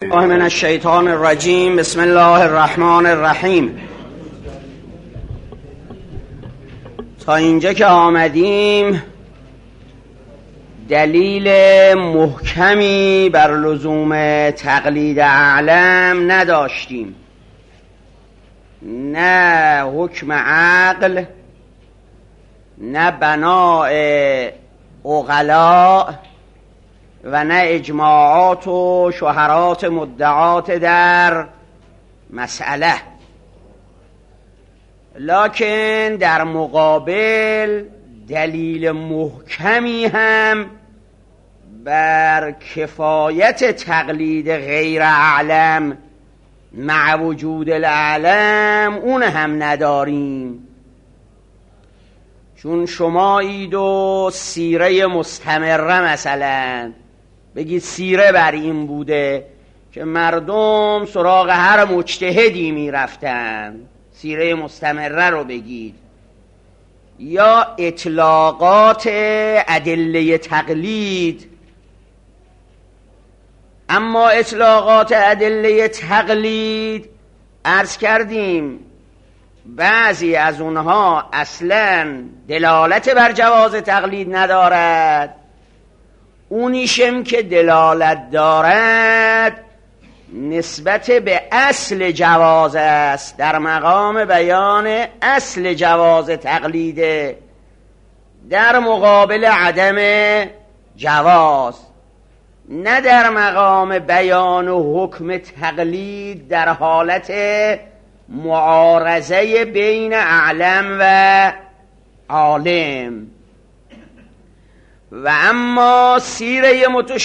بالله من الشیطان الرجیم. بسم الله الرحمن الرحیم. تا اینجا که آمدیم دلیل محکمی بر لزوم تقلید اعلم نداشتیم، نه حکم عقل، نه بناء عقلاء و نه اجماعات و شهرات مدعات در مسئله. لکن در مقابل دلیل محکمی هم بر کفایت تقلید غیر اعلم مع وجود الاعلم اون هم نداریم. چون شمایید و سیره مستمره مثلا بگید سیره بر این بوده که مردم سراغ هر مجتهدی می رفتن، سیره مستمره رو بگید، یا اطلاقات ادله تقلید. اما اطلاقات ادله تقلید عرض کردیم بعضی از اونها اصلا دلالت بر جواز تقلید ندارد، اونیشم که دلالت دارد نسبت به اصل جواز است، در مقام بیان اصل جواز تقلیده در مقابل عدم جواز، نه در مقام بیان و حکم تقلید در حالت معارضه بین اعلم و عالم. و اما سیره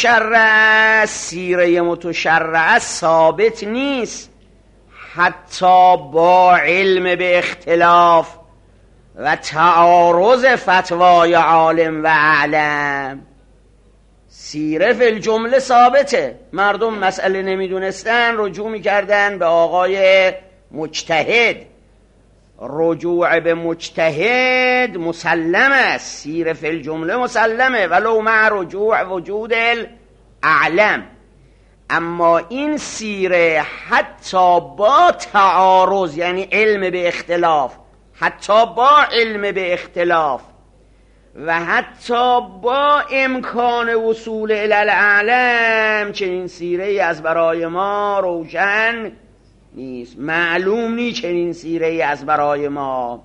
متشرعه ثابت نیست حتی با علم به اختلاف و تعارض فتوای عالم و اعلم. سیره فی الجمله ثابته، مردم مسئله نمیدونستن رجوع میکردن به آقای مجتهد، رجوع به مجتهد مسلم است، سیره فی الجمله مسلمه ولو مع رجوع وجود الاعلم. اما این سیره حتی با تعارض، یعنی علم به اختلاف، حتی با علم به اختلاف و حتی با امکان وصول الی الاعلم، چنین سیره از برای ما روشن نیست، معلوم نیست چنین سیره از برای ما.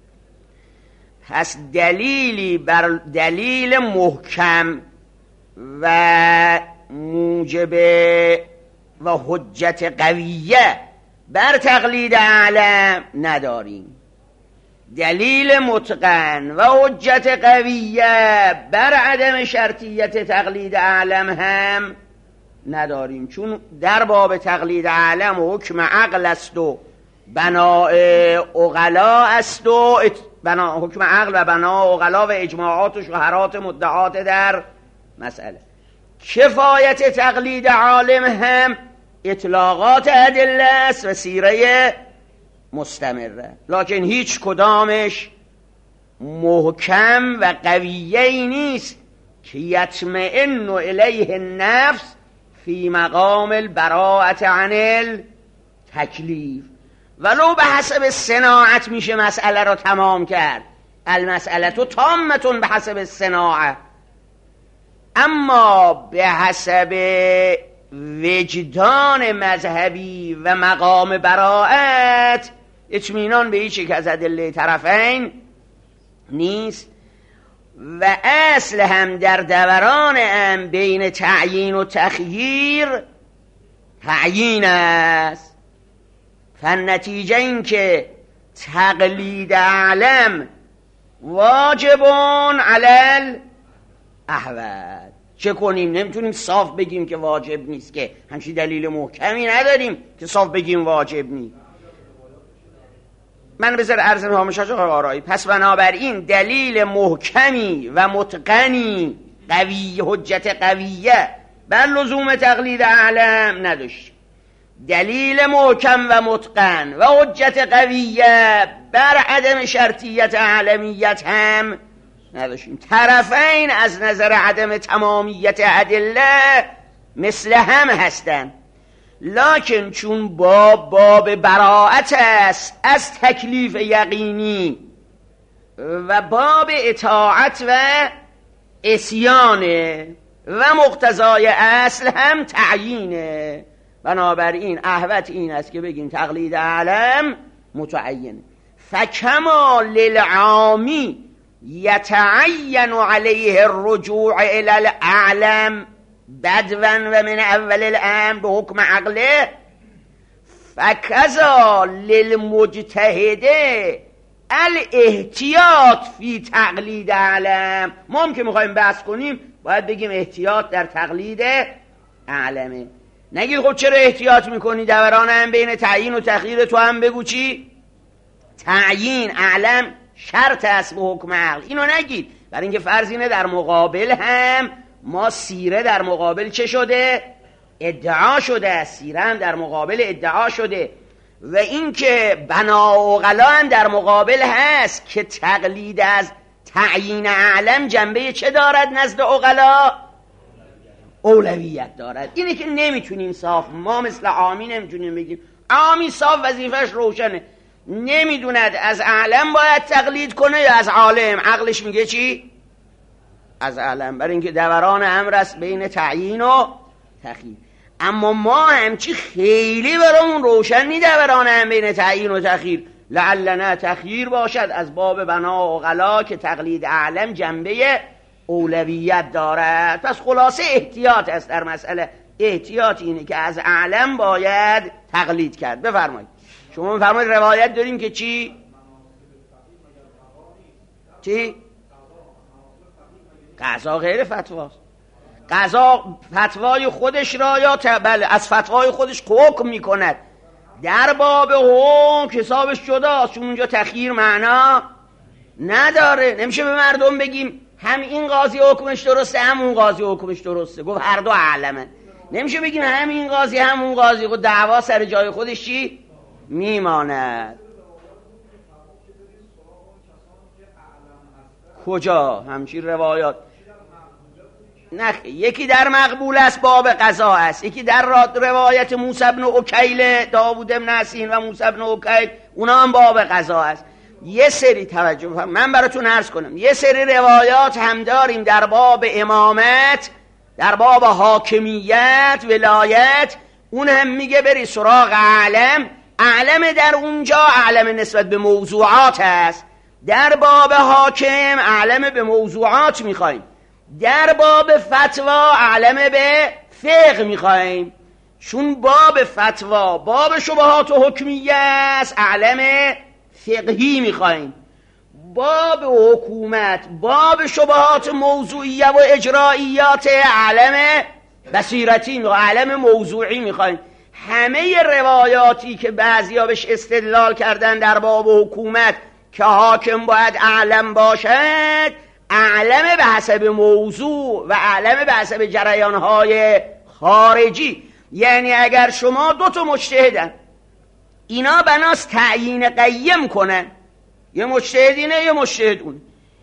پس دلیلی بر دلیل محکم و موجب و حجت قویه بر تقلید اعلم نداریم، دلیل متقن و حجت قویه بر عدم شرطیت تقلید اعلم هم نداریم. چون در باب تقلید اعلم و حکم عقل است و بناء عقلا است و حکم عقل و بناء عقلا و اجماعات و شهرات مدعات در مسئله. کفایت تقلید عالم هم اطلاقات ادله است و سیره مستمره، لکن هیچ کدامش محکم و قویه‌ای نیست که یطمئن الیه النفس فی مقام البراءة عن التکلیف. ولو به حسب صناعت میشه مسئله رو تمام کرد، المسئله تامه به حسب صناعت، اما به حسب وجدان مذهبی و مقام براءت اطمینان به هیچ یک از ادله طرفین نیست. و اصل هم در دوران هم بین تعیین و تخییر تعیین است. فالنتیجه این که تقلید اعلم واجبون علی الاحوال. چه کنیم؟ نمیتونیم صاف بگیم که واجب نیست، که همچین دلیل محکمی نداریم که صاف بگیم واجب نیست. من بذار عرض هامشاش آرایی. پس بنابراین دلیل محکمی و متقنی قوی، حجت قویه بر لزوم تقلید اعلم نداشت. دلیل محکم و متقن و حجت قویه بر عدم شرطیت اعلمیت هم نداشتیم. طرفین از نظر عدم تمامیت ادله مثل هم هستند، لکن چون باب براءت است از تکلیف یقینی و باب اطاعت و عصیانه و مقتضای اصل هم تعیینه، بنابراین احوط این است که بگیم تقلید اعلم متعینه. فکما للعامی یتعین علیه الرجوع الی الاعلم بدوا و من اول الامر به حکم عقله، فکذا للمجتهد الاحتیاط فی تقلید اعلم. ما هم که میخوایم بحث کنیم باید بگیم احتیاط در تقلید اعلمه. نگید خب چرا احتیاط میکنی دوران هم بین تعیین و تخییر، تو هم بگو چی؟ تعیین اعلم شرط است به حکم عقل. اینو نگید، برای اینکه فرض اینه در مقابل هم ما سیره در مقابل چه شده؟ ادعا شده. سیره هم در مقابل ادعا شده و اینکه بنا و غلا هم در مقابل هست که تقلید از تعیین اعلم جنبه چه دارد نزد عقلا؟ اولویت دارد. اینه که نمیتونیم صاف، ما مثل عامی نمیتونیم بگیم. عامی صاف وظیفش روشنه، نمیدوند از اعلم باید تقلید کنه یا از عالم. عقلش میگه چی؟ از اعلم، برای اینکه دوران امر است بین تعیین و تخییر. اما ما همچی خیلی برامون روشن نی دوران امر بین تعیین و تخییر. لعلنا تخییر باشد از باب بنا و غلا که تقلید اعلم جنبه اولویت دارد. پس خلاصه احتیاط است در مسئله. احتیاط اینه که از اعلم باید تقلید کرد. بفرمایید. شما بفرمایید روایت داریم که چی؟ چی؟ قضا غیر فتواست. قضا فتوای خودش را یا بله از فتوای خودش حکم میکند. در باب حکم حسابش جداست، چون اونجا تخییر معنا نداره. نمیشه به مردم بگیم هم این قاضی حکمش درسته هم اون قاضی حکمش درسته، گفت هر دو اعلمه. نمیشه بگیم هم این قاضی هم اون قاضی، گفت دعوا سر جای خودش چی میماند. کجا همچین روایات؟ نه، یکی در مقبول است باب قضا است، یکی در روایت موسی بن عکیل، داوود بن حسین و موسی بن عکیل، اونا هم باب قضا است. یه سری توجه من براتون عرض کنم، یه سری روایات هم داریم در باب امامت، در باب حاکمیت ولایت، اون هم میگه بری سراغ اعلم. اعلم در اونجا اعلم نسبت به موضوعات است. در باب حاکم اعلم به موضوعات میخوایم، در باب فتوا اعلم به فقه میخوایم. چون باب فتوا باب شبهات و حکمیه است، اعلم فقهی میخوایم. باب حکومت باب شبهات موضوعیه و اجرائیات، اعلم بصیرتی میخوایم، اعلم موضوعی میخوایم. همه روایاتی که بعضیا بهش استدلال کردن در باب حکومت که حاکم باید اعلم باشد، اعلم به حسب موضوع و اعلم به حسب جریانهای خارجی. یعنی اگر شما دو تا مجتهدن، اینا بناست تعیین قیم کنن، یه مجتهدینه یه مجتهدون،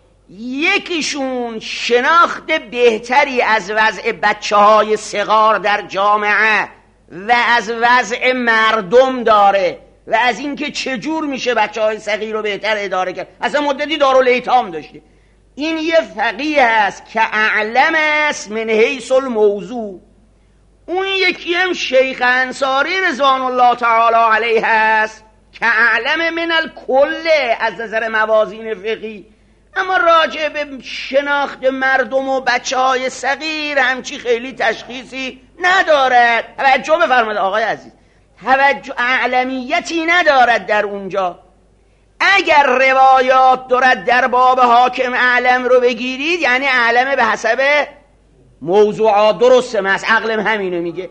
یکیشون شناخت بهتری از وضع بچه‌های صغار در جامعه و از وضع مردم داره و از اینکه چجور میشه بچه‌های صغیر رو بهتر اداره کرد. اصلا مدتی دارالایتام داشته. این یه فقیه است که اعلم است من حیث الموضوع. اون یکی هم شیخ انصاری رضوان الله تعالی علیه است که اعلم من الکل از نظر موازین فقهی، اما راجع به شناخت مردم و بچه‌های صغیر همچی خیلی تشخیصی ندارد. توجه بفرمایید آقای عزیز، توجه، اعلمیتی ندارد در اونجا. اگر روایات دارد در باب حاکم اعلم رو بگیرید، یعنی اعلم به حسب موضوعات. درسته، من از عقلم همینو میگه.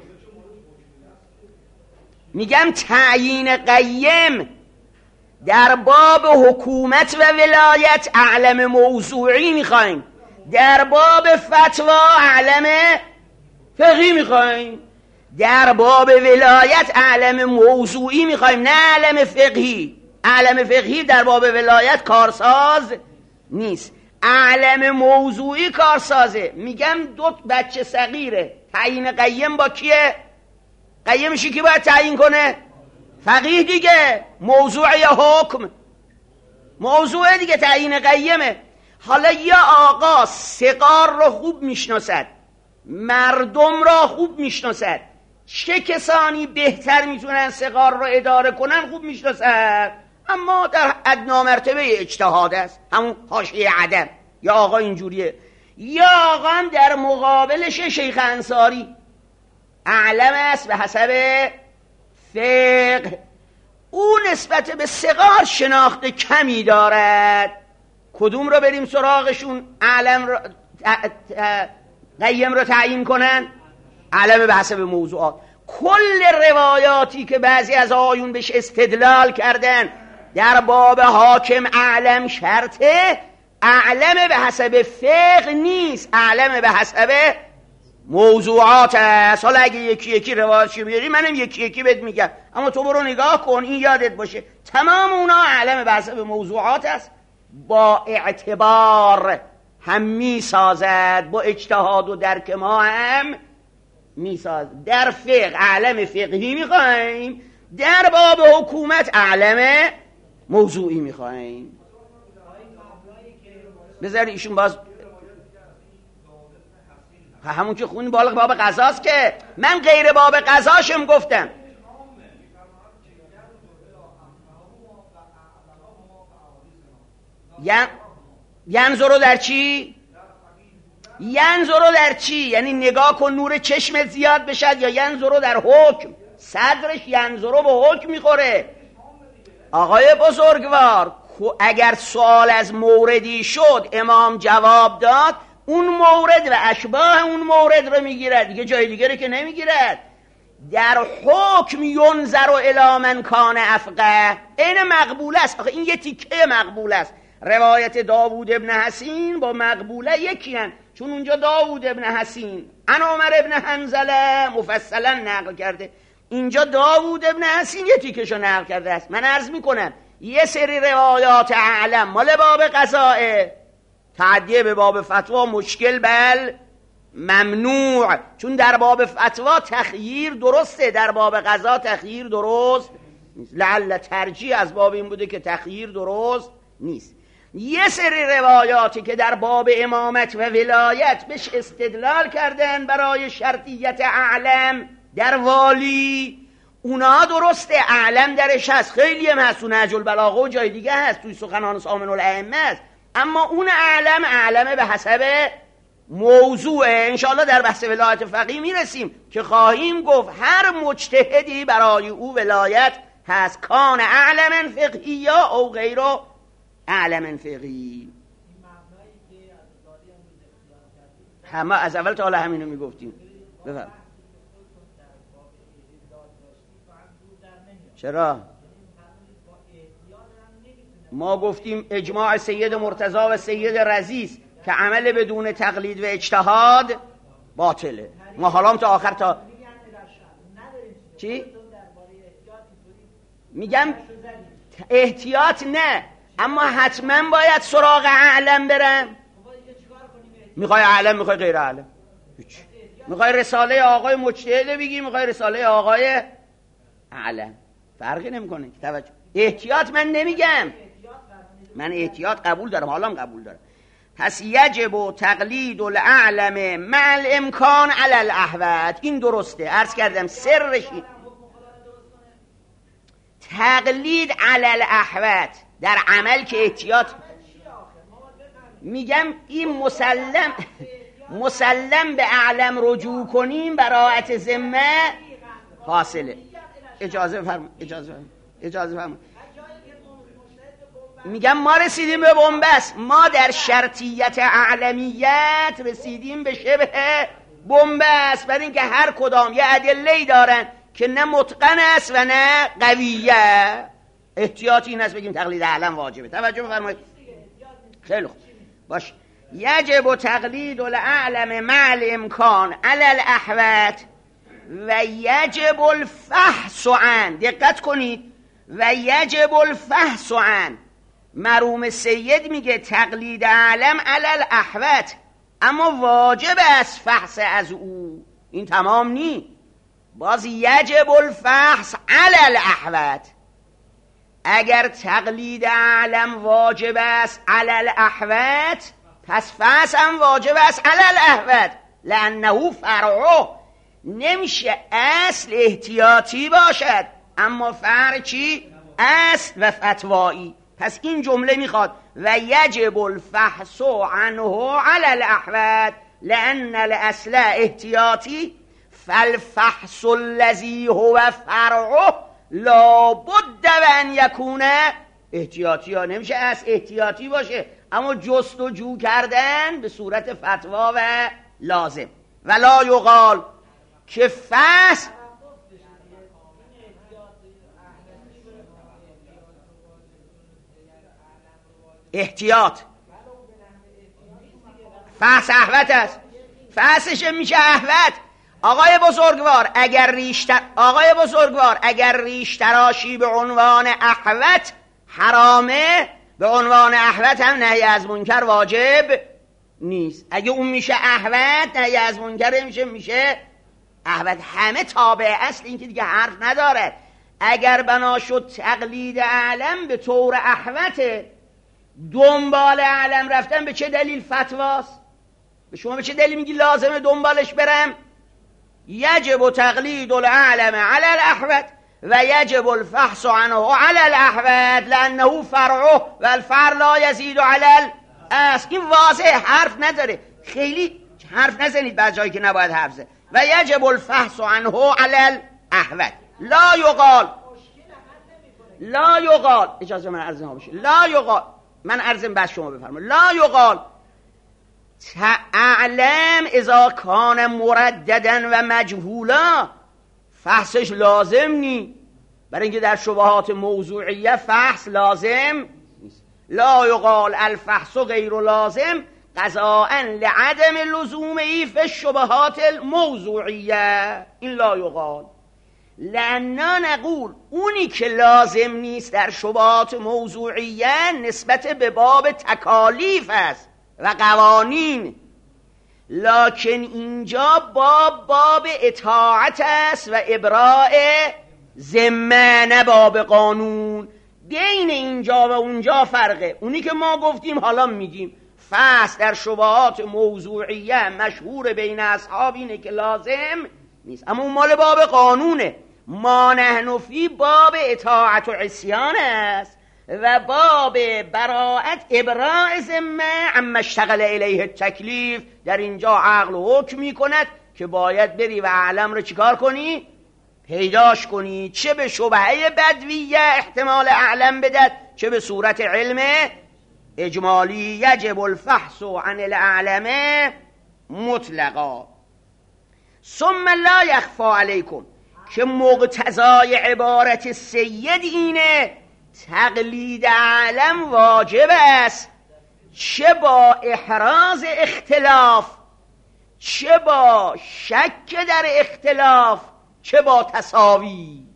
میگم تعیین قیم در باب حکومت و ولایت اعلم موضوعی میخوایم، در باب فتوا اعلم فقهی میخوایم، در باب ولایت اعلم موضوعی میخوایم، نه اعلم فقهی. اعلم فقهی در باب ولایت کارساز نیست، اعلم موضوعی کارسازه. میگم دو بچه صغیره، تعیین قیم با کیه؟ قیمشی که باید تعیین کنه؟ فقیه دیگه. موضوع یا حکم؟ موضوع دیگه، تعیین قیمه. حالا یا آقا صغار رو خوب میشناسد، مردم را خوب میشناسد، چه کسانی بهتر میتونن صغار رو اداره کنن خوب میشناسد، اما در ادنا مرتبه اجتهاد است، همون حاشیه عدم. یا آقا اینجوریه. یا آقا هم در مقابلش شیخ انصاری اعلم است به حسب فقه، او نسبت به صغار شناخت کمی دارد. کدوم رو بریم سراغشون اعلم رو قیم رو تعیین کنن؟ اعلم به حسب موضوعات. کل روایاتی که بعضی از آیون بهش استدلال کردن در باب حاکم اعلم شرطه، اعلم به حسب فقه نیست، اعلم به حسب موضوعات است. حالا اگه یکی یکی روایتشو بیاری منم یکی یکی بهت میگم، اما تو برو نگاه کن، این یادت باشه تمام اونا اعلم به حسب موضوعات است. با اعتبار هم میسازد، با اجتهاد و درک ما هم میسازد. در فقه اعلم فقهی میخوایم، در باب حکومت اعلم موضوعی میخوایم. بذار ایشون باز همون که خون بالغ باب قضاست، که من غیر باب قضاشم گفتم. ینظرو در چی؟ ینظرو در چی؟ یعنی نگاه کن نور چشمت زیاد بشد، یا ینظرو در حکم؟ صدرش ینظرو به حکم میخوره. آقای بزرگوار، اگر سوال از موردی شد امام جواب داد، اون مورد و اشباه اون مورد رو میگیرد دیگه، جای دیگه رو که نمیگیرد. در حکم ینظر الی من کان افقه، این مقبول است. آخه این یه تیکه مقبول است. روایت داوود ابن حسین با مقبوله یکی هن، چون اونجا داوود ابن حسین عن عمر ابن حنظله مفصلا نقل کرده، اینجا داوود ابن حسین یه تیکشو نقل کرده است. من عرض میکنم یه سری روایات اعلم مال باب قضائه، تعدیه به باب فتوا مشکل بل ممنوع، چون در باب فتوا تخییر درسته، در باب قضا تخییر درست نیست. لعل ترجیح از باب این بوده که تخییر درست نیست. یه سری روایاتی که در باب امامت و ولایت بهش استدلال کردن برای شرطیت اعلم در والی، اونا درسته، اعلم درش هست، خیلی هم هست، تو نهج البلاغه و جای دیگه هست، توی سخنان سامن الائمه است، اما اون اعلمه به حسب موضوعه. انشاءالله در بحث ولایت فقیه میرسیم که خواهیم گفت هر مجتهدی برای او ولایت هست، کان اعلم فقهی او غیر اعلم فقهی. همه از اول تا حالا همینو میگفتیم. بفرم. چرا؟ ما گفتیم اجماع سید مرتضی و سید رزیز که عمل بدون تقلید و اجتهاد باطله. ما حالا تا آخر تا چی؟ میگم احتیاط نه، اما حتما باید سراغ اعلم برم. میخوای اعلم، میخوای غیر اعلم، میخوای رساله آقای مجتهد بگی، میخوای رساله آقای اعلم، فرقی نمیکنه. توجه، احتیاط من نمیگم، من احتیاط قبول دارم، حالا قبول دارم. پس یجب تقلید الاعلم مع الامکان علی الاحوط، این درسته. عرض کردم سرش تقلید علی الاحوط در عمل که احتیاط. میگم این مسلم به اعلم رجوع کنیم براءت ذمه حاصله. اجازه بفرمایید. میگم ما رسیدیم به بنبست، ما در شرطیت اعلمیت رسیدیم به شبه بنبست، برای اینکه هر کدام یه ادله‌ای دارن که نه متقن است و نه قویه. احتیاطی این است بگیم تقلید اعلم واجبه. توجه بفرمایید. خیلی خوب باش. یجب تقلید الاعلم مع الامکان علی الاحوط و یجب الفحص عن، دقت کنید، و یجب الفحص عن. مرحوم سید میگه تقلید اعلم علی الاحوط، اما واجب است فحص از او. این تمام نی، باز یجب الفحص علی الاحوط. اگر تقلید اعلم واجب است علی الاحوط، پس فحص هم واجب است علی الاحوط، لانه فرعه. نمیشه اصل احتیاطی باشد اما فرع چی؟ اصل و فتوایی. پس این جمله میخواد و یجب الفحص عنه علی الاحوط لان الاصل احتیاطی فالفحص الذی هو فرعه لا بد و ان یکون احتیاطی. ها نمیشه اصل احتیاطی باشه اما جستجو کردن به صورت فتوا و لازم. ولا یقال که فحص احتیاط فحص احوط است، فحصش میشه احوط. آقای بزرگوار اگر ریش تراشی به عنوان احوط حرامه، به عنوان احوط هم نهی از منکر واجب نیست. اگه اون میشه احوط، نهی از منکر میشه احوط. همه تابع اصل، این که دیگه حرف نداره. اگر بنا شد تقلید اعلم به طور احوطه، دنبال اعلم رفتن به چه دلیل فتواست؟ به شما به چه دلیل میگی لازمه دنبالش برم؟ یجب تقلید الاعلم علی الاحوط و یجب الفحص عنه علی الاحوط لانه فرعه و الفرع لا یزید علی الاصل. این واضح، حرف نداره. خیلی حرف نزنید بعد جایی که نباید حرف زد. و یجب الفحص عنه علی الاحوط. لا یقال اجازه من عرض ها بشه. لا یقال، من عرضم بس شما بفرمایید. لا یقال اعلم اذا کان مرددا و مجهولا، فحصش لازم نی، برای اینکه در شبهات موضوعیه فحص لازم نیست. لا یقال الفحص غیر لازم قضاء لعدم لزومه فی الشبهات الموضوعیه. این لا یقال. لأننا نقول اونی که لازم نیست در شبهات موضوعیه نسبت به باب تکالیف است و قوانین، لکن اینجا باب اطاعت است و ابراء ذمه، نه باب قانون. بین اینجا و اونجا فرقه. اونی که ما گفتیم حالا میگیم فحص در شبهات موضوعیه مشهور بین اصحاب اینه که لازم نیست، اما اون مال باب قانونه. ما نحن فی باب اطاعت و عصیان است و باب براءت ابراء ذمه اما اشتغل الیه التکلیف. در اینجا عقل حکم میکند که باید بری و اعلم رو چیکار کنی؟ پیداش کنی، چه به شبهه بدویه احتمال اعلم بدد، چه به صورت علم اجمالی. یجب الفحص عن الاعلم مطلقا. ثم لا یخفى علیکم که مقتضای عبارت سید اینه تقلید اعلم واجب است، چه با احراز اختلاف، چه با شک در اختلاف، چه با تساوی.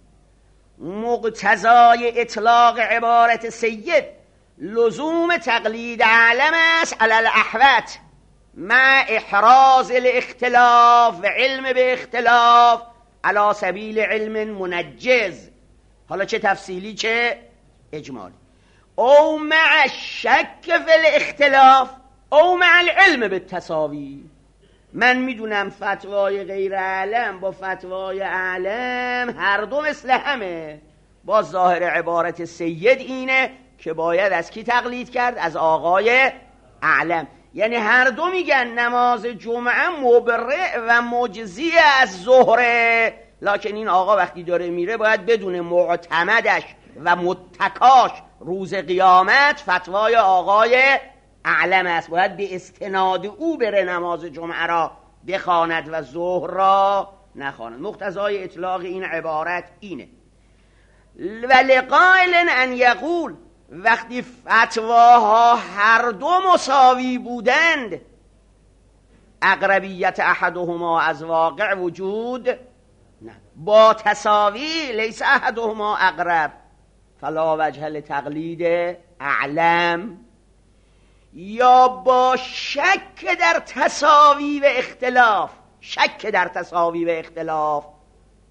مقتضای اطلاق عبارت سید لزوم تقلید اعلم است علی الاحوط مع احراز الاختلاف و علم به اختلاف علی سبیل علم منجز، حالا چه تفصیلی چه اجمالی. او مع شک فی الاختلاف او مع العلم بالتساوی. من میدونم فتوای غیر اعلم با فتوای اعلم هر دو مثل همه. با ظاهر عبارت سید اینه که باید از کی تقلید کرد؟ از آقای اعلم. یعنی هر دو میگن نماز جمعه مبرئ و مجزی از ظهره، لکن این آقا وقتی داره میره باید بدون معتمدش و متکاش روز قیامت فتوای آقای اعلم است، باید به استناد او بره نماز جمعه را بخواند و ظهر را نخواند. مقتضای اطلاق این عبارت اینه. و لقائل ان یقول، وقتی فتواها هر دو مساوی بودند، اقربیت احدهما از واقع وجود نه، با تساوی لیس احدهما اقرب فلا وجه لتقلید اعلم، یا با شک در تساوی و اختلاف، شک در تساوی و اختلاف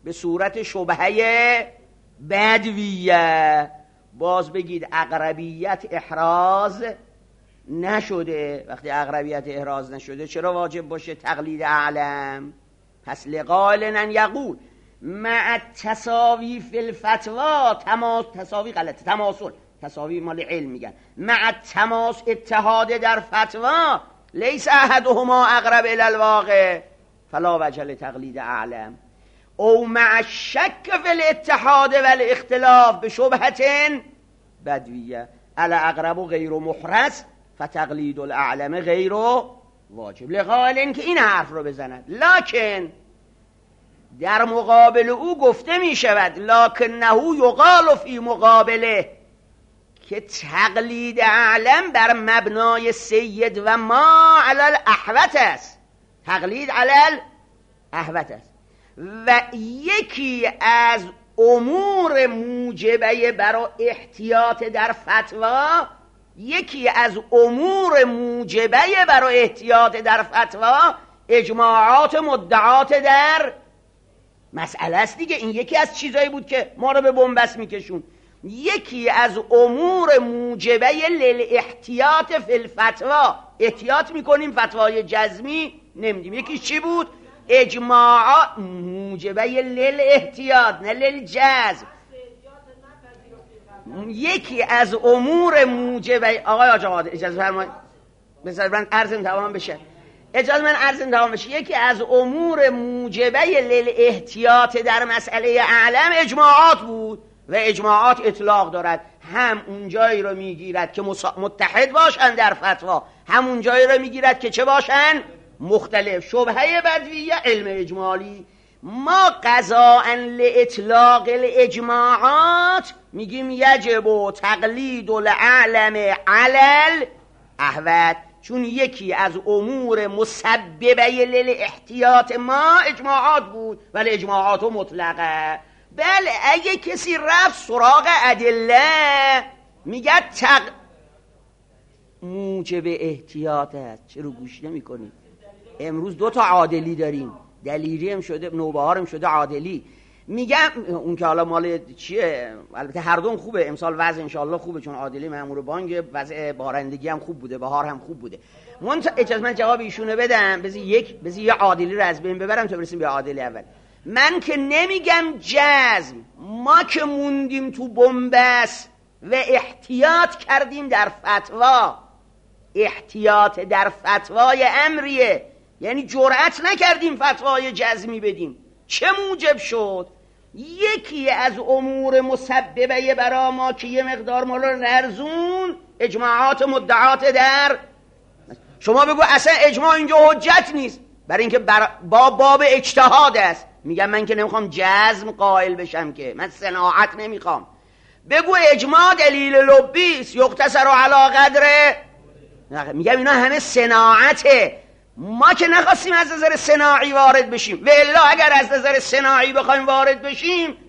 به صورت شبهه بدویه. باز بگید اقربیت احراز نشده. وقتی اقربیت احراز نشده چرا واجب باشه تقلید اعلم؟ پس لقائل ان یقول مع التساوی فی الفتوا، تساوی غلطه، تماثل، تساوی مال علم میگن، مع التماس اتحاد در فتوا لیس احدهما اقرب الی الواقع فلا وجه لتقلید اعلم، او مع الشک فی الاتحاد والاختلاف بشبهة بدویه الاقرب غیر محرز فتقلید الاعلم غیر واجب. لقائل این که این حرف رو بزند، لکن در مقابل او گفته می شود لکنه یقال فی مقابله که تقلید اعلم بر مبنای سید و ما علی الاحوط است، تقلید علی الاحوط است و یکی از امور موجبه برای احتیاط در فتوا، یکی از امور موجبه برای احتیاط در فتوا اجماعات مدعات در مسئله است دیگه. این یکی از چیزایی بود که ما رو به بنبست میکشون. یکی از امور موجبه للاحتیاط فی الفتوا، احتیاط میکنیم فتوای جزمی نمیدیم. یکی چی بود؟ اجماعات موجبه للاحتیاط نه للجزم. یکی از امور موجبه آقای آقا قادر اجازه فرمایید بذار من عرضم تمام بشه، اجازه من عرضم تمام بشه. یکی از امور موجبه للاحتیاط در مسئله اعلم اجماعات بود و اجماعات اطلاق دارد، هم اون جایی رو میگیرد که متحد باشن در فتوا، هم اون جایی رو میگیرد که چه باشن مختلف. شبهه بدویه علم اجمالی. ما قضاء لاطلاق الاجماعات میگیم یجب تقلید الاعلم علی الاحوط، چون یکی از امور مسببه للاحتیاط ما اجماعات بود ولی اجماعات مطلقه. بله اگه کسی رفت سراغ ادله میگه موجب احتیاط است، چرا گوش نمی کنی؟ امروز 2 تا عادلی داریم، دلیری هم شده، نوبهار هم شده عادلی. میگم اون که حالا مال چیه، البته هر دوم خوبه، امسال وضع انشالله خوبه چون عادلی مأمور بانک، وضع بارندگی هم خوب بوده، بهار هم خوب بوده. اجازه من جواب ایشونه بدم، بذار یه عادلی رو از بین ببرم تا برسیم به عادلی اول. من که نمیگم جزم، ما که موندیم تو بنبست و احتیاط کردیم در فتوا، احتیاط در فتوای امریه، یعنی جرأت نکردیم فتوای جزمی بدیم. چه موجب شد؟ یکی از امور مسببه برای ما که یه مقدار ما رو نرزون اجماعات مدعات در. شما بگو اصلا اجماع اینجا حجت نیست، برای اینکه باب اجتهاد است. میگم من که نمیخوام جزم قائل بشم، که من صناعت نمیخوام. بگو اجماع دلیل لبی است یقتصر علی قدر. میگم اینا همه صناعته، ما که نخواستیم از نظر صناعی وارد بشیم. و الا اگر از نظر صناعی بخوایم وارد بشیم،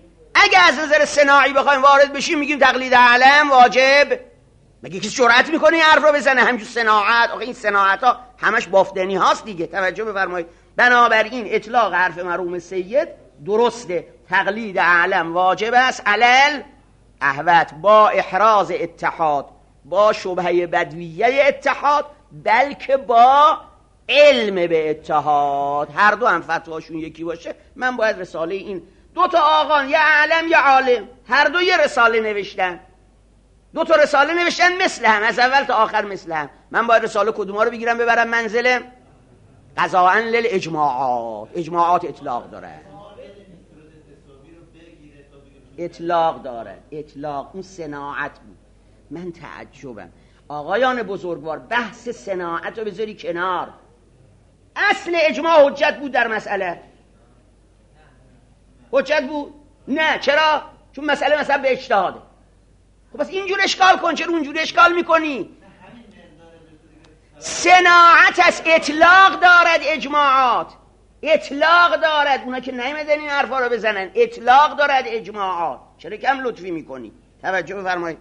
میگیم تقلید علم واجب. مگه کسی جرأت میکنه این حرف رو بزنه؟ همجور صناعت، آخه این صناعت ها همش بافتنی هاست دیگه. توجه بفرمایید. بنابراین اطلاق حرف مرحوم سید درسته، تقلید علم واجب است علل احوط، با احراز اتحاد، با شبهه بدویه اتحاد، بلکه با علم به اتحاد. هر دو هم فتواشون یکی باشه. من باید رساله این 2 تا آقان، یه عالم یه عالم، هر دو یه رساله نوشتن، 2 تا رساله نوشتن مثل هم، از اول تا آخر مثل هم. من باید رساله کدوما رو بگیرم ببرم منزل قضاء للاجماعات. اجماعات اطلاق داره، اطلاق داره، اطلاق. اون صناعت بود. من تعجبم آقایان بزرگوار، بحث صناعت رو بذاری کنار. اصل اجماع حجت بود در مسئله، حجت بود؟ نه. چرا؟ چون مسئله مثلا به اجتهاده. خب بس اینجور اشکال کن، چرا اونجور اشکال میکنی؟ صناعت است، اطلاق دارد اجماعات، اطلاق دارد. اونا که نمیدن این حرفا رو بزنن، اطلاق دارد اجماعات. چرا کم لطفی میکنی؟ توجه بفرمایید.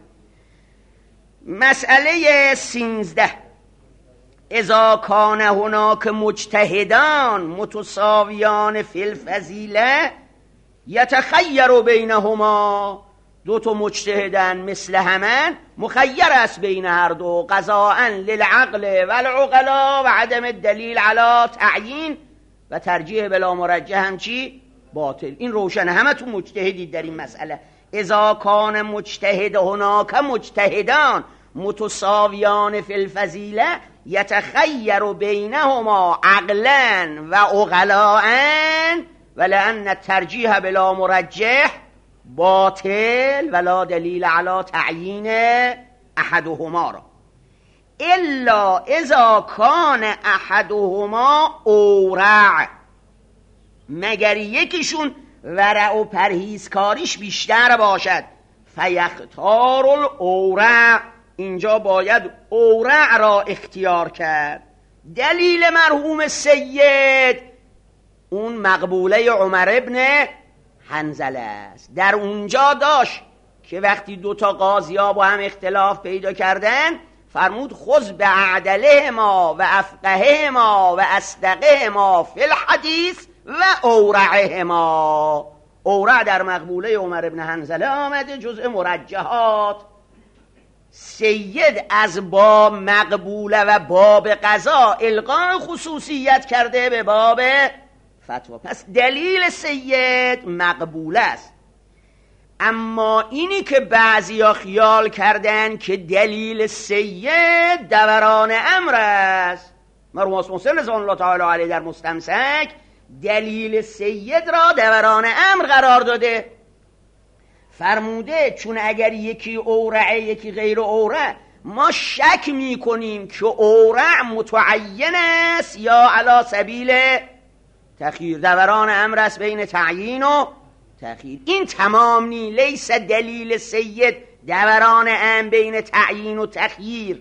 مسئله 13 اذا کان هناک مجتهدان متساویان فی الفضیله یتخیر بینهما، دو تا مجتهدن مثل همن، مخیر است بین هر دو، قضاء للعقل والعقلا و عدم الدلیل علی تعیین و ترجیح بلا مرجح هم چی؟ باطل. این روشنه، همه تو مجتهدید در این مسئله. اذا کان مجتهد هناک مجتهدان متساویان فی الفضیله یتخیر بینهما عقلا و عقلاء ولأن الترجیح بلا مرجح باطل ولا دلیل علی تعیین احدهما را، الا اذا کان احدهما اورع، مگر یکیشون ورع و پرهیزکاریش بیشتر باشد، فیختار الاورع، اینجا باید اورع را اختیار کرد. دلیل مرحوم سید اون مقبوله عمر ابن حنظله است. در اونجا داشت که وقتی دوتا قاضی‌ها با هم اختلاف پیدا کردن فرمود خذ به اعدلهما و افقههما و اصدقهما فی الحدیث و اورعهما. اورع در مقبوله عمر ابن حنظله آمده جزء مرجحات. سید از باب مقبوله و باب قضا القاء خصوصیت کرده به باب فتوا، پس دلیل سید مقبوله است. اما اینی که بعضیا خیال کردن که دلیل سید دوران امر است، مرحوم محسن رضوان الله تعالی علیه در مستمسک دلیل سید را دوران امر قرار داده، فرموده چون اگر یکی اورعه یکی غیر اورع ما شک می کنیم که اورع متعین است یا علی سبیل تخییر، دوران امر است بین تعیین و تخییر. این تمام نی، لیس دلیل سید دوران امر بین تعیین و تخییر،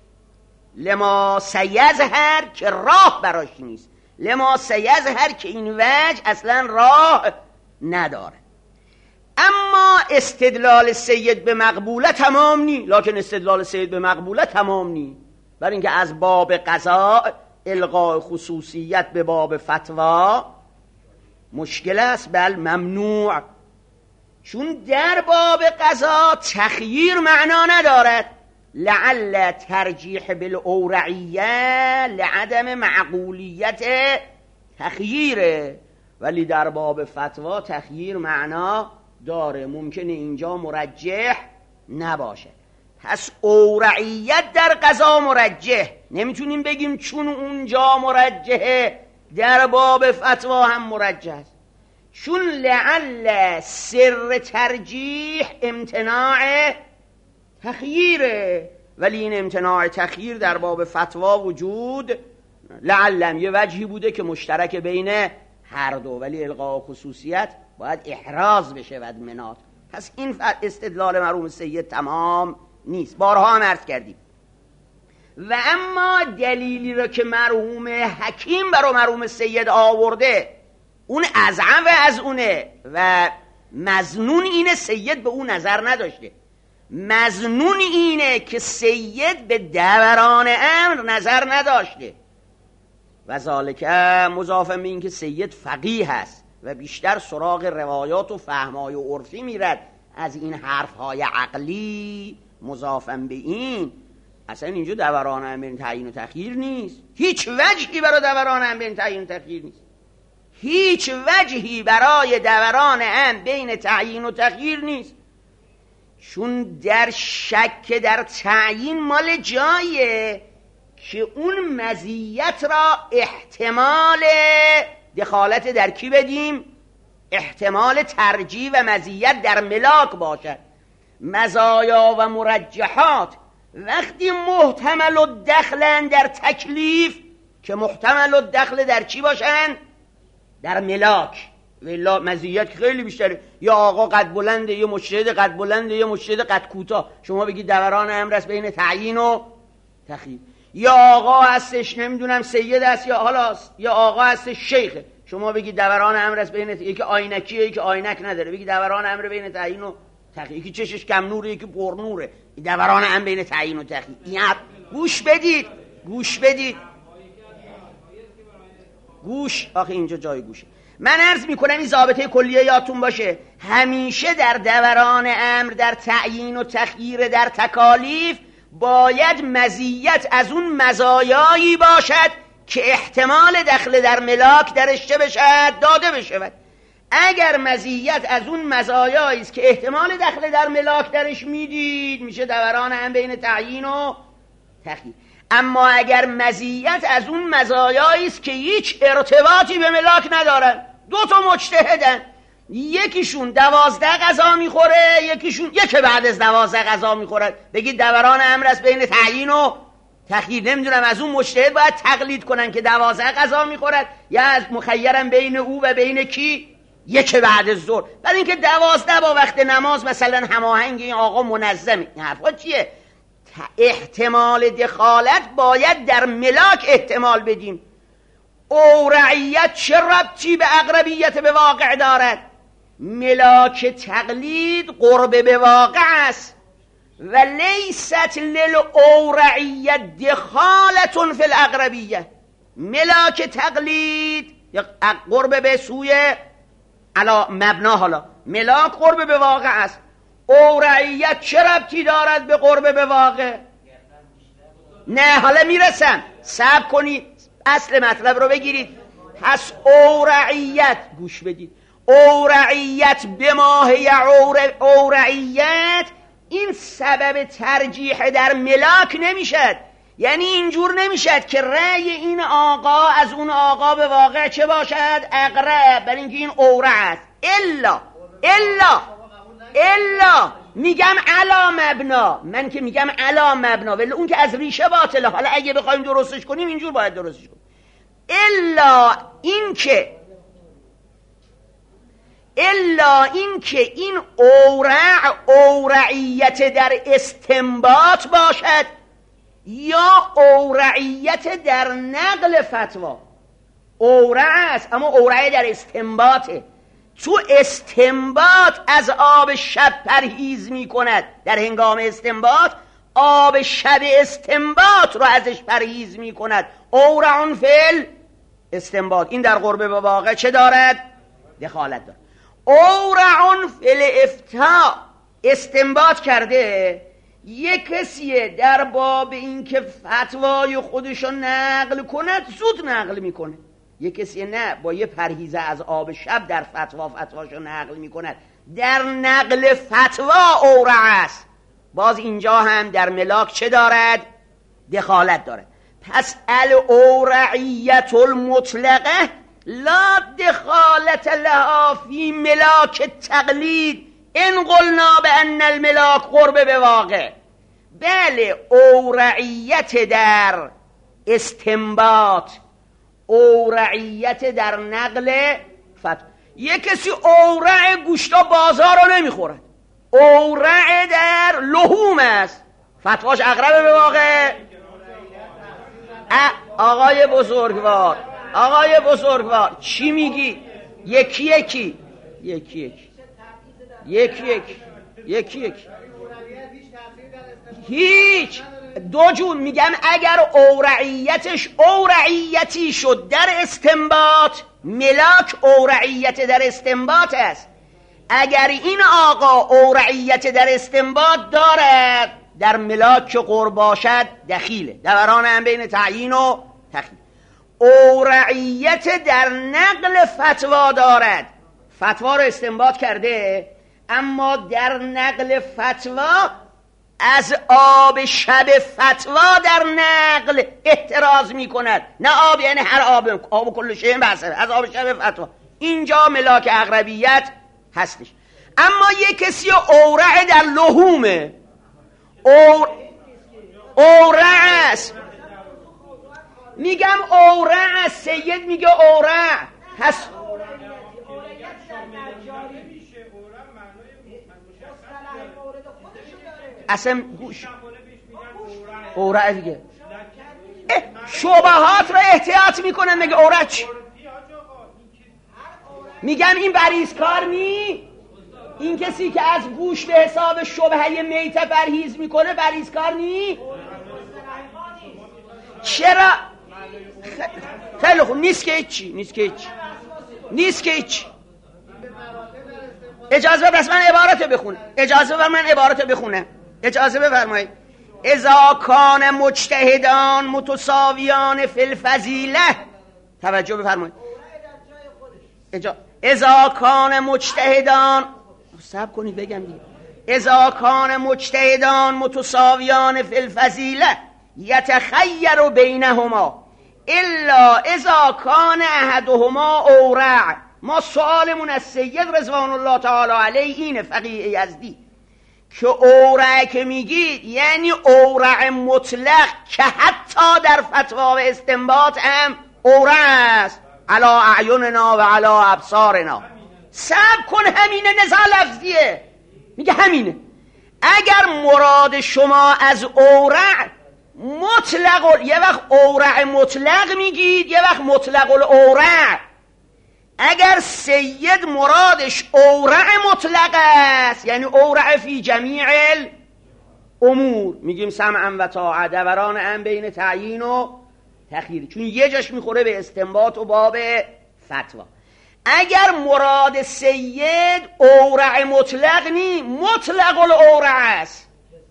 لما سیظهر که راه براش نیست، لما سیظهر که این وجه اصلا راه نداره. اما استدلال سید به مقبوله تمام نی، لکن استدلال سید به مقبوله تمام نی، برای اینکه از باب قضا القاء خصوصیت به باب فتوا مشکل است، بل ممنوع، چون در باب قضا تخییر معنا ندارد. لعل ترجیح بالاورعیه لعدم معقولیت تخییره، ولی در باب فتوا تخییر معنا داره، ممکنه اینجا مرجح نباشه. پس اورعیت در قضا مرجح، نمیتونیم بگیم چون اونجا مرجحه در باب فتوا هم مرجح است، چون لعل سر ترجیح امتناع تخییره، ولی این امتناع تخییر در باب فتوا وجود لعلم یه وجهی بوده که مشترک بین هر دو، ولی القاء خصوصیت باید احراز بشه و منات. پس این استدلال مرحوم سید تمام نیست، بارها هم عرض کردیم. و اما دلیلی را که مرحوم حکیم برای مرحوم سید آورده اون اضعف از اونه و مظنون اینه سید به اون نظر نداشته. مظنون اینه که سید به دوران امر نظر نداشته و ذالک مضافا به این که سید فقیه هست و بیشتر سراغ روایات و فهمای و عرفی میرد از این حرفهای عقلی. مضافا به این اصلا اینجا دوران امر بین تعیین و تخییر نیست، هیچ وجهی برای دوران امر بین تعیین و تخییر نیست، هیچ وجهی برای دوران امر بین تعیین و تخییر نیست، چون در شک در تعیین مال جایه که اون مزیت را احتمال دخالت در کی بدیم؟ احتمال ترجیح و مزیت در ملاک باشد. مزایا و مرجحات وقتی محتمل الدخلن در تکلیف که محتمل الدخل در چی باشن؟ در ملاک. والله مزیت خیلی بیشتره، یا آقا قد بلنده، یا مجتهد قد بلنده، یا مجتهد قد کوتاه، شما بگید دوران امر است بین تعیین و تخییر. یا آقا هستش نمیدونم سید است، یا حالا یا آقا هستش شیخه، شما بگید دوران امر است بین، یکی آینکیه یکی آینک نداره، بگید دوران امر بین تعیین و تخییر، یکی چشش کم نوره یکی پر نوره، دوران امر بین تعیین و تخییر. گوش بدید، گوش بدید، گوش، آخه اینجا جای گوشه. من عرض میکنم این ضابطه کلیه یادتون باشه، همیشه در دوران امر، در تعیین و تخییر در تکالیف باید مزیت از اون مزایایی باشد که احتمال دخل در ملاک درش چه بشد؟ داده بشود. اگر مزیت از اون مزایایی است که احتمال دخل در ملاک درش میدید، میشه دوران امر بین تعیین و تخییر. اما اگر مزیت از اون مزایایی است که هیچ ارتباطی به ملاک ندارن، دو تا مجتهدن، یکیشون 12 غذا میخوره، یکیشون یک بعد از 12 غذا میخوره، بگید دوران امر است بین تعیین و تخییر. نمیدونم از اون مجتهد باید تقلید کنن که 12 غذا میخورد یا از مخیرن بین او و بین کی؟ یک بعد از ظهر. برای اینکه 12 با وقت نماز مثلا هماهنگ، این آقا منظمه. این حرفا چیه؟ احتمال دخالت باید در ملاک احتمال بدیم. اورعیت چه ربطی به اقربیت به واقع دارد؟ ملاک تقلید قرب به واقع است و لیست للاورعیت دخالتون فی الاقربیه. ملاک تقلید قرب به سوی علا مبنا، حالا ملاک قرب به واقع است. اورعیت چه ربطی دارد به قرب به واقع؟ نه حالا میرسم، صبر کنید، اصل مطلب رو بگیرید. پس اورعیت، گوش بدید، اورعیت به ماهی اورعیت این سبب ترجیح در ملاک نمیشد. یعنی اینجور نمیشد که رأی این آقا از اون آقا به واقع چه باشد؟ اقرب، برای اینکه این اورع است. الا میگم علا مبنا، من که میگم علا مبنا، ولی اون که از ریشه باطله. حالا اگه بخوایم درستش کنیم اینجور باید درستش کنیم. الا اینکه این اورعیت در استنباط باشد یا اورعیت در نقل فتوا. اورع است اما اورعیت در استنباطه. تو استنباط از آب شب پرهیز می کند، در هنگام استنباط آب شب استنباط رو ازش پرهیز می کند. اورعون فل استنباط، این در قرب به واقع چه دارد؟ دخالت دارد. اورعون فل افتاء، استنباط کرده، یک کسیه در باب این که فتوای خودشو نقل کند زود نقل میکنه، یک کسی نه، با یه پرهیزه از آب شب در فتواشو نقل میکند. در نقل فتوا اورع است. باز اینجا هم در ملاک چه دارد؟ دخالت دارد. پس الاورعیت المطلقه لا دخالت لها فی ملاک تقلید ان قلنا بان الملاک قرب به واقع. بله، اورعیت در استنباط، اورعیت در نقل فتوا. یک کسی اورع گوشتا بازار رو نمیخورد، اورع در لحوم است، فتواش اقرب به واقع. آقای بزرگوار چی میگی؟ یکی هیچ دو جون میگم. اگر اورعیتش اورعیتی شد در استنباط، ملاک اورعیت در استنباط است. اگر این آقا اورعیت در استنباط دارد، در ملاک که قرب باشد دخیله، دوران هم بین تعیین و تخییر. اورعیت در نقل فتوا دارد، فتوا رو استنباط کرده اما در نقل فتوا از آب شب فتوا در نقل احتراز می کند. نه آب یعنی هر آب کل شیء بحثه، از آب شب فتوا. اینجا ملاک اقربیت هستش. اما یک کسی اورع در لحومه، اورع است، میگم اورع است، سید میگه اورع هست. اصلا گوش اورع دیگه شبهات رو احتیاط میکنن، میگه اورع چی؟ میگم این بریزکار نی، این کسی که از گوش به حساب شبهه میته پرهیز میکنه بریزکار نی. چرا؟ خیلی خوب، نیست که هیچی، نیست که هیچ. اجازه بس من عبارت بخونم، اجازه بر من عبارت بخونم، اجازه بفرمایید. اذا کان مجتهدان متساویان فی الفضیله، توجه بفرمایید. اذا کان مجتهدان، صبر کنید بگم دیگه. اذا کان مجتهدان متساویان فی الفضیله یتخیر بینهما الا اذا کان احدهما اورع. ما سوالمون از سید رضوان الله تعالی علیه اینه، فقیه یزدی، که اورع که میگید یعنی اورع مطلق که حتی در فتوا و استنباط هم اورع است، علا اعیننا و علا ابصارنا. صبر کن، همینه، نزاع لفظیه، میگه همینه. اگر مراد شما از اورع مطلق، یه وقت اورع مطلق میگید، یه وقت مطلق الاورع. اگر سید مرادش اورع مطلق است، یعنی اورع فی جمیع الامور، میگیم سمعا و طاعه، دوران هم بین تعیین و تخییر، چون یه جاش میخوره به استنباط و باب فتوا. اگر مراد سید اورع مطلق نی، مطلق الاورع است.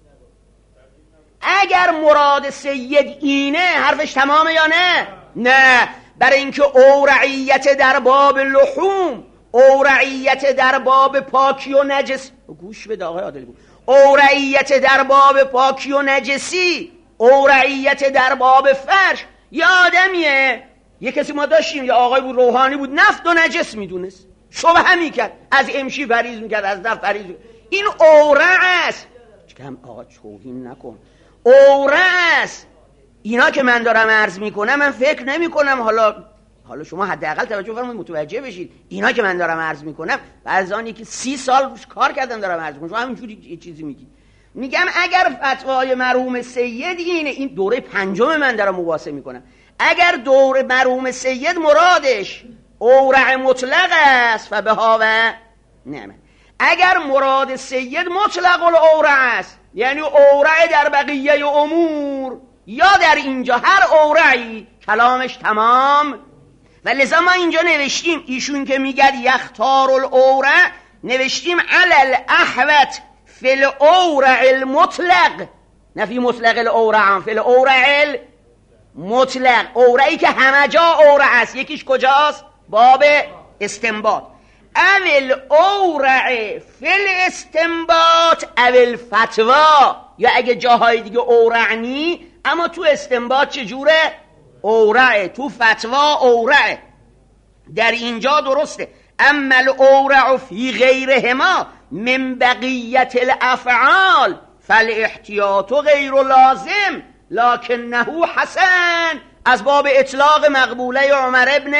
اگر مراد سید اینه، حرفش تمامه یا نه؟ نه، برای اینکه اورعیت در باب لحوم، اورعیت در باب پاکی و نجس، گوش بده آقای عادلی بود، اورعیت در باب پاکی و نجسی، اورعیت در باب فرش. یه آدمیه، یه کسی ما داشتیم، یه آقای بود روحانی بود، نفت و نجس میدونست، شبهه میکرد، از امشی فریض میکرد، از نفت فریض میکرد. این اورع است. چکم آقا توهین نکن، اورع است. اینا که من دارم عرض میکنم، من فکر نمی کنم حالا شما حداقل توجه فرمایید متوجه بشید، اینا که من دارم عرض میکنم بعضانی که 30 سال روش کار کردن دارم عرض میکنم، شما همینجوری یه چیزی میگی. میگم اگر فتوای مرحوم سید اینه، این دوره 5 من دارم مباحثه میکنم، اگر دوره مرحوم سید مرادش اورع مطلق است فبها و نعم. اگر مراد سید مطلق الاورع است، یعنی اورع در بقیه امور، یا در اینجا هر اورعی، کلامش تمام. و لذا ما اینجا نوشتیم، ایشون که میگد یختار الاورع، نوشتیم علل احوت فی الاورع المطلق، نه فی مطلق الاورع، فی الاورع المطلق، اورعی که همه جا اورع است. یکیش کجاست؟ باب استنباط. اول اورع فی الاستنباط اول فتوا، یا اگه جاهای دیگه اورع نی، اما تو استنباط چجوره؟ اورع. تو فتوا اورع. در اینجا درسته. اما الاورع فی غیرهما من بقیت الافعال فالاحتیاط غیر لازم لکنه حسن، از باب اطلاق مقبوله عمر ابن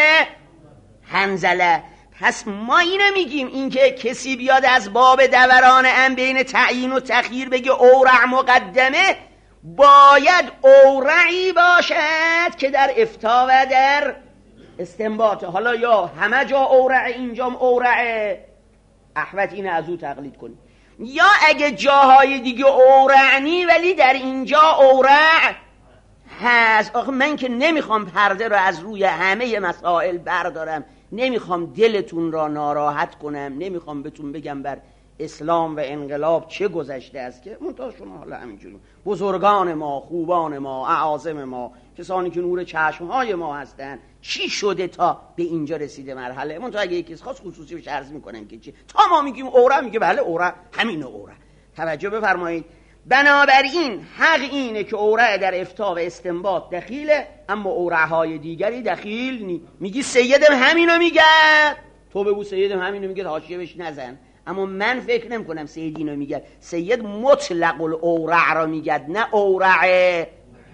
حنظله. پس ما اینو میگیم، اینکه کسی بیاد از باب دوران هم بین تعیین و تخییر بگه اورع مقدمه، باید اورعی باشد که در افتاء و در استنباط. حالا یا همه جا اورع، اینجام اورع، احوت اینه از او تقلید کنی، یا اگه جاهای دیگه اورع نی ولی در اینجا اورع هست. آخه من که نمیخوام پرده رو از روی همه مسائل بردارم، نمیخوام دلتون را ناراحت کنم، نمیخوام بهتون بگم بر اسلام و انقلاب چه گذشته است، که منتها شما حالا همینجوری بزرگان ما، خوبان ما، اعاظم ما، کسانی که نور چشمهای ما هستن، چی شده تا به اینجا رسیده مرحله. منتها اگه یکی خاص خصوصی بهش عرض میکنم که چی، تا ما میگیم اورع، میگه بله اورع، همین اورع. توجه بفرمایید. بنابراین حق اینه که اورع در افتاء و استنباط دخیله، اما اورعهای دیگری دخیل نی. میگی سیدم همینو میگه، تو بگو سیدم همینو میگه، حاشیه بهش نزن. اما من فکر نمی کنم سید اینو میگه. سید مطلق الاورع را میگه، نه اورع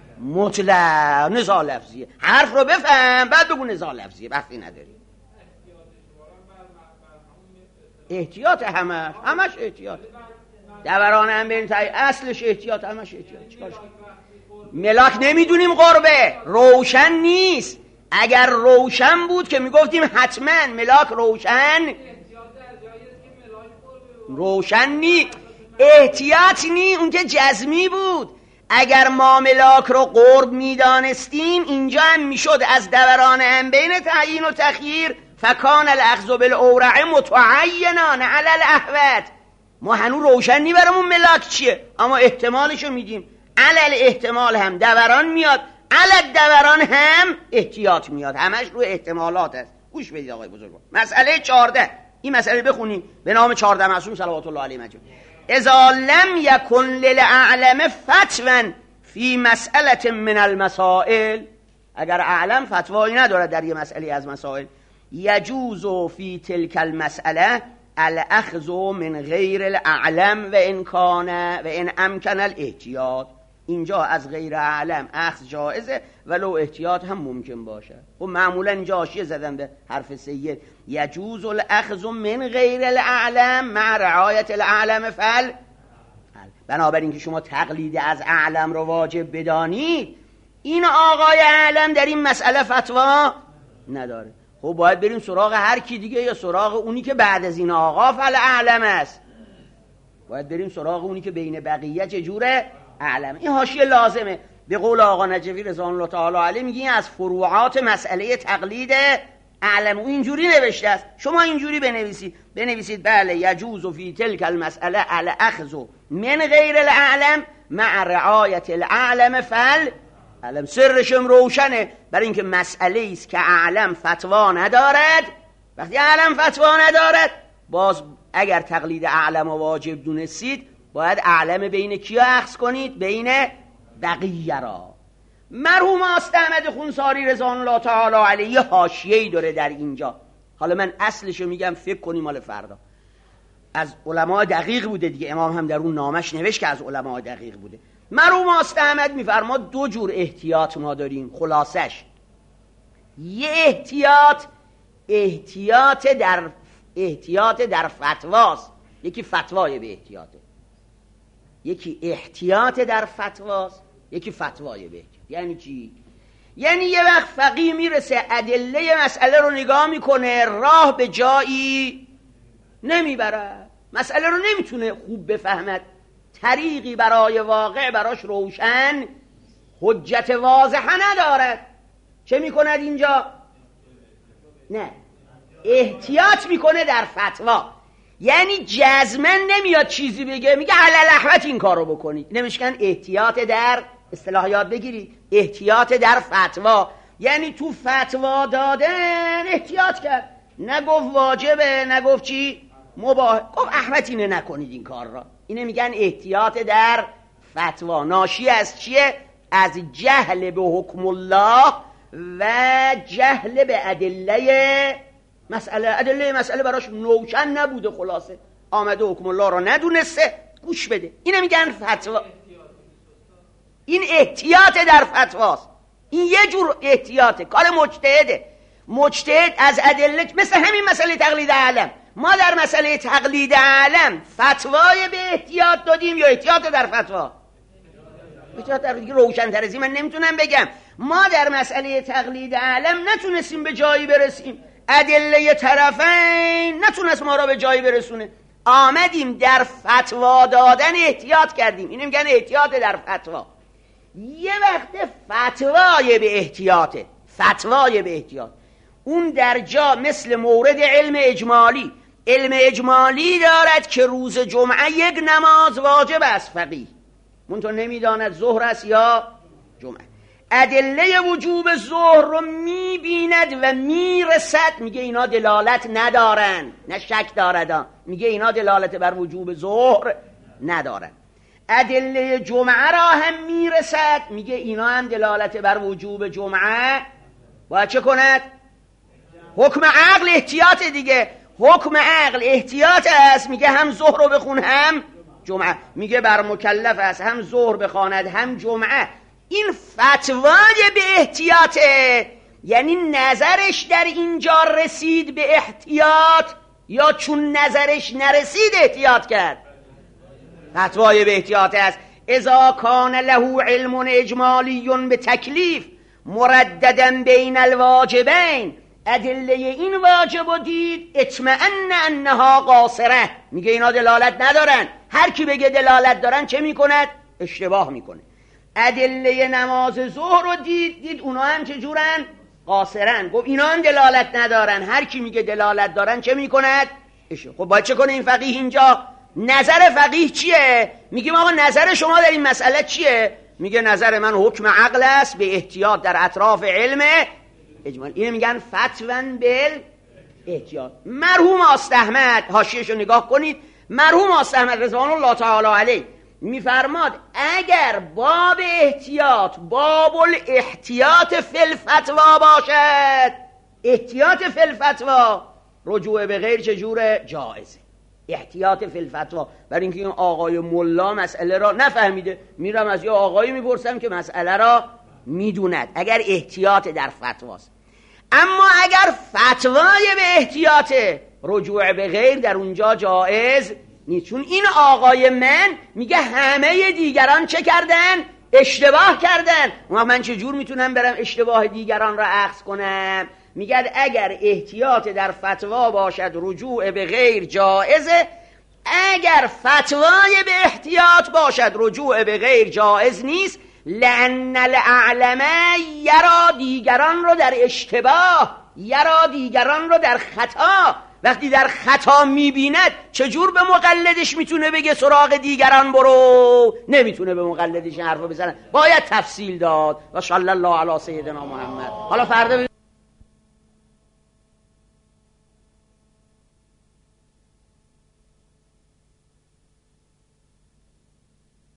مطلق. نزاع لفظیه، حرف رو بفهم بعد بگو نزاع لفظیه، وقتی نداری. احتیاط همش احتیاط. دوران هم بین اصلش احتیاط، همش احتیاط. چیکارش ملاک نمیدونیم، قربه روشن نیست. اگر روشن بود که میگفتیم حتما ملاک روشن نی، احتیاط نی، اون که جزمی بود. اگر ما ملاک رو قرب میدانستیم، اینجا هم میشد از دوران هم بین تعیین و تخییر فکان الاخذ بالاورع متعینا علی الاحوط. ما هنوز روشن نی برامون ملاک چیه، اما احتمالشو میدیم. علل احتمال هم دوران میاد، علل دوران هم احتیاط میاد، همش روی احتمالات است. گوش بدید آقای بزرگوار. مسئله 14 این مسئله بخونیم به نام 14 معصوم صلوات الله علیه مجموع. اذا لم یکن للاعلم فتوا فی مسئله من المسائل، اگر اعلم فتوایی ندارد در یه مسئله از مسائل، یجوز فی تلک المسئله الاخذ من غیر الاعلم و ان امکن الاحتیاط. اینجا از غیر اعلم اخذ جائزه ولو احتیاط هم ممکن باشه. و معمولا اینجا حاشیه زدن به حرف سید، یجوز الاخذ من غیر الاعلم مع رعایت الاعلم فل. بنابراین که شما تقلید از اعلم رو واجب بدانید، این آقای اعلم در این مسئله فتوا نداره. خب باید بریم سراغ هر کی دیگه، یا سراغ اونی که بعد از این آقا فل اعلم است. باید بریم سراغ اونی که بین بقیه چجوره اعلم. این حاشیه لازمه. به قول آقا نجفی رضوان الله تعالی علیه میگه از فروعات مسئله تقلید اعلم. او اینجوری نوشته است، شما اینجوری بنویسید بله یجوز فی تلک المسئله الاخذ من غیر الاعلم مع رعایت الاعلم فل علم. سرشم روشنه، برای اینکه مسئله است که اعلم فتوا ندارد. وقتی اعلم فتوا ندارد، باز اگر تقلید اعلم واجب دونستید، باید اعلم بین کیا اخذ کنید؟ بین بقیه را. مرحوم آست احمد خونساری رضوان الله تعالی علیه حاشیه‌ای داره در اینجا. حالا من اصلشو میگم، فکر کنیم مال فردا. از علما دقیق بوده دیگه، امام هم در اون نامش نوشت که از علما دقیق بوده. مرحوم آست احمد میفرما دو جور احتیاط ما داریم. خلاصش یه احتیاط در فتواست، یکی فتوای به احتیاطه. یکی احتیاط در فتواست، یکی فتوای به احتیاط. یعنی چی؟ یعنی یه وقت فقیه میرسه ادله مسئله رو نگاه میکنه، راه به جایی نمیبره، مسئله رو نمیتونه خوب بفهمد، طریقی برای واقع براش روشن، حجت واضحه ندارد. چه میکند اینجا؟ نه، احتیاط میکنه در فتوا. یعنی جزمن نمیاد چیزی بگه، میگه علی الاحوط این کار رو بکنید. نمیشکن احتیاط در اصطلاح یاد بگیرید، احتیاط در فتوا. یعنی تو فتوا دادن احتیاط کرد، نگفت واجبه، نگفت چی مباح، گفت احوط اینه نکنید این کار را. اینه میگن احتیاط در فتوا. ناشی از چیه؟ از جهل به حکم الله و جهل به ادله مسئله براش نوشن نبوده. خلاصه آمده حکم الله را ندونسته، گوش بده. اینه میگن فتوا. این احتیاط در فتواست. این یه جور احتیاطه، کار مجتهده. مجتهد از ادله، مثل همین مسئله تقلید اعلم. ما در مسئله تقلید اعلم فتوای به احتیاط دادیم یا احتیاط در فتوا؟ احتیاط در روشن تر از این من نمیتونم بگم. ما در مسئله تقلید اعلم نتونستیم به جایی برسیم، ادله طرفین نتونست ما را به جایی برسونه، آمدیم در فتوا دادن احتیاط کردیم. اینو میگن احتیاط در فتوا. یه وقت فتوای به احتیاطه، فتوای به احتیاط. اون در جا مثل مورد علم اجمالی. علم اجمالی دارد که روز جمعه یک نماز واجب است، فقیه منتها نمیداند ظهر است یا جمعه. ادله وجوب ظهر رو میبیند و میرسد، میگه اینا دلالت ندارن، نه شک دارد، میگه اینا دلالت بر وجوب ظهر ندارن. ادله جمعه را هم میرسد، میگه اینا هم دلالت بر وجوب جمعه. باید چه کند؟ حکم عقل احتیاط دیگه. حکم عقل احتیاط است، میگه هم ظهر رو بخون هم جمعه. میگه بر مکلف است هم ظهر بخواند هم جمعه. این فتوای به احتیاطه. یعنی نظرش در اینجا رسید به احتیاط یا چون نظرش نرسید احتیاط کرد؟ فتوای به احتیاط است. اذا کان له علم اجمالی به تکلیف مرددا بین الواجبین، ادله این واجب و دید اطمئن انها قاصره، میگه اینا دلالت ندارن. هر کی بگه دلالت دارن چه میکند؟ اشتباه میکنه. ادله نماز ظهر رو دید اونا هم چه جورن؟ قاصرن، گفت اینا هم دلالت ندارن، هر کی میگه دلالت دارن چه میکند؟ خب باید چه کنه این فقیه اینجا؟ نظر فقیه چیه؟ میگیم آقا نظر شما در این مسئله چیه؟ میگه نظر من حکم عقل است به احتیاط در اطراف علم اجمال. اینو میگن فتوان بل احتیاط. مرحوم آستاحمد، حاشیه‌شو نگاه کنید، مرحوم آستاحمد رضوان الله تعالی علیه میفرماد اگر باب احتیاط باب الاحتیاط فی الفتوا باشد، احتیاط فی الفتوا، رجوع به غیر چجوره؟ جائزه. احتیاط فی الفتوا، برای اینکه این آقای ملا مسئله را نفهمیده، میرم از یه آقایی میپرسم که مسئله را میدوند، اگر احتیاط در فتواست. اما اگر فتوای به احتیاط، رجوع به غیر در اونجا جائز نیست. چون این آقای من میگه همه دیگران چه کردن؟ اشتباه کردن. من چجور میتونم برم اشتباه دیگران را اخذ کنم؟ میگه اگر احتیاط در فتوا باشد رجوع به غیر جائزه، اگر فتوای به احتیاط باشد رجوع به غیر جائز نیست. لأن الاعلم یرا دیگران رو در اشتباه، یرا دیگران رو در خطا. وقتی در خطا میبیند چجور به مقلدش میتونه بگه سراغ دیگران برو؟ نمیتونه به مقلدش حرف بزنه، باید تفصیل داد. و صلی الله علی سیدنا محمد. حالا فردا